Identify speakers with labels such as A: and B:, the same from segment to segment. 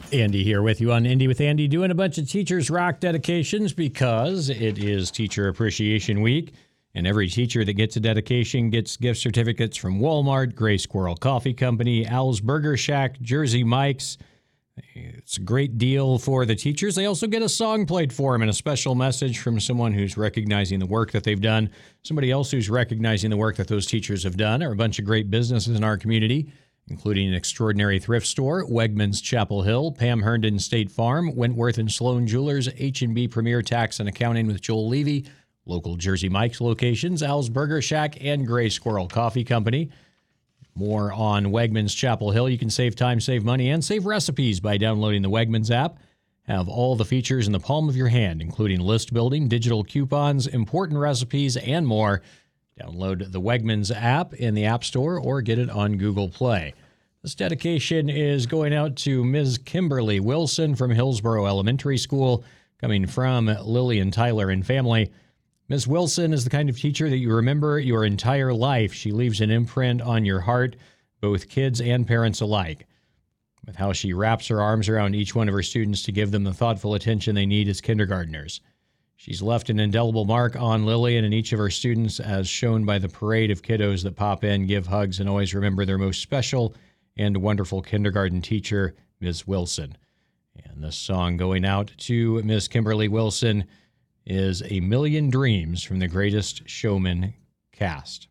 A: Andy here with you on Indy with Andy, doing a bunch of Teachers Rock dedications because it is Teacher Appreciation Week, and every teacher that gets a dedication gets gift certificates from Walmart, Gray Squirrel Coffee Company, Al's Burger Shack, Jersey Mike's. It's a great deal for the teachers. They also get a song played for them and a special message from someone who's recognizing the work that they've done. Somebody else who's recognizing the work that those teachers have done are a bunch of great businesses in our community, including an extraordinary thrift store, Wegmans Chapel Hill, Pam Herndon State Farm, Wentworth and Sloan Jewelers, H&B Premier Tax and Accounting with Joel Levy, local Jersey Mike's locations, Al's Burger Shack, and Gray Squirrel Coffee Company. More on Wegmans Chapel Hill. You can save time, save money, and save recipes by downloading the Wegmans app. Have all the features in the palm of your hand, including list building, digital coupons, important recipes, and more. Download the Wegmans app in the App Store or get it on Google Play. This dedication is going out to Ms. Kimberly Wilson from Hillsborough Elementary School, coming from Lily and Tyler and family. Ms. Wilson is the kind of teacher that you remember your entire life. She leaves an imprint on your heart, both kids and parents alike, with how she wraps her arms around each one of her students to give them the thoughtful attention they need as kindergartners. She's left an indelible mark on Lillian and each of her students, as shown by the parade of kiddos that pop in, give hugs, and always remember their most special and wonderful kindergarten teacher, Ms. Wilson. And this song going out to Ms. Kimberly Wilson is A Million Dreams from the Greatest Showman cast.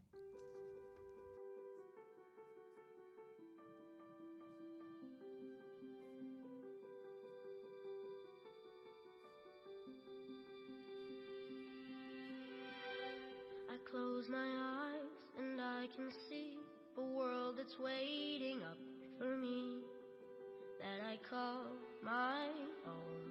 B: Close my eyes and I can see a world that's waiting up for me, that I call my own.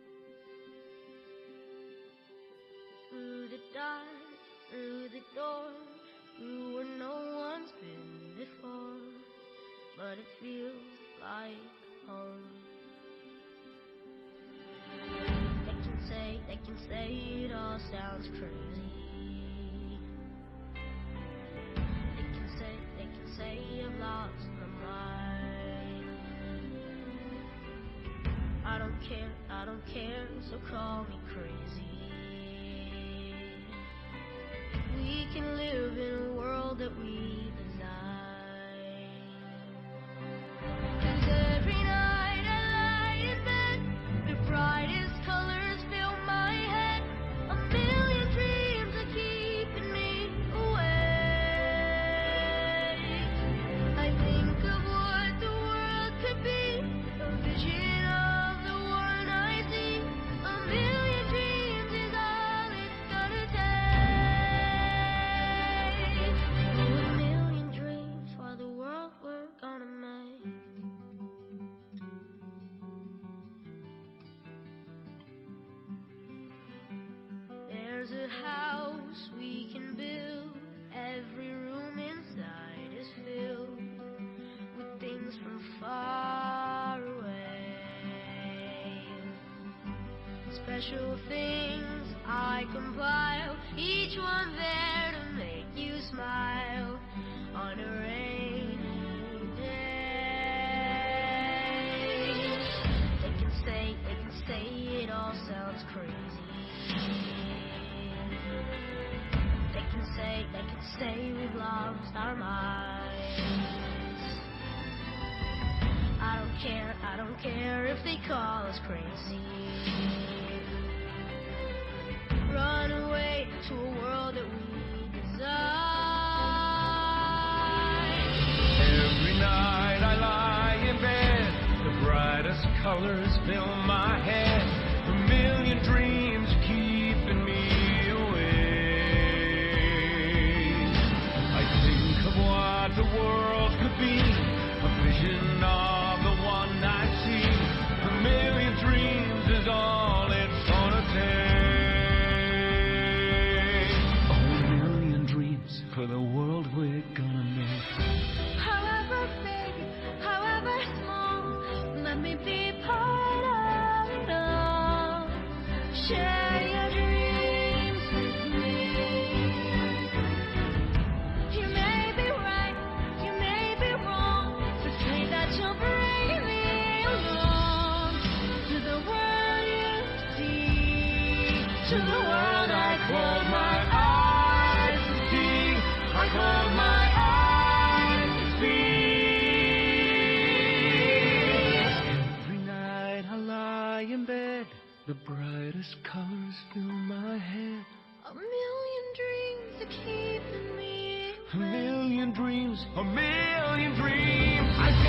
B: Through the dark, through the door, through where no one's been before, but it feels like home. They can say it all sounds crazy. Say I've lost my mind. I don't care, so call me crazy. We can live in a world that we design. 'Cause every night I lie in bed, the brightest colors fill my head. A million dreams are keeping me awake. I think of what the world could be, a vision of the one I see. A million dreams is all it's gonna take. Oh, a million dreams for the world we're gonna make. There's a house we can build, every room inside is filled with things from far away. Special things I compile, each one there to make you smile on a rainy day. They can say it all sounds crazy. They can say we've lost our minds. I don't care if they call us crazy. Run away to a world that we design.
C: Every night I lie in bed, the brightest colors fill my head. A million dreams keeping me awake. I think of what the world could be, a vision of the one I see. A million dreams is all it's gonna take. Oh, a million dreams for the world we're gonna make.
B: However big, however small, let me be part of it all. Share your dreams with me. You may be right, you may be wrong, but say that you'll bring me along.
C: to the world I close my eyes to see. I close my eyes to see. Every night I lie in bed, the brightest colors fill my head.
B: A million dreams are keeping me
C: A million dreams, a million dreams. I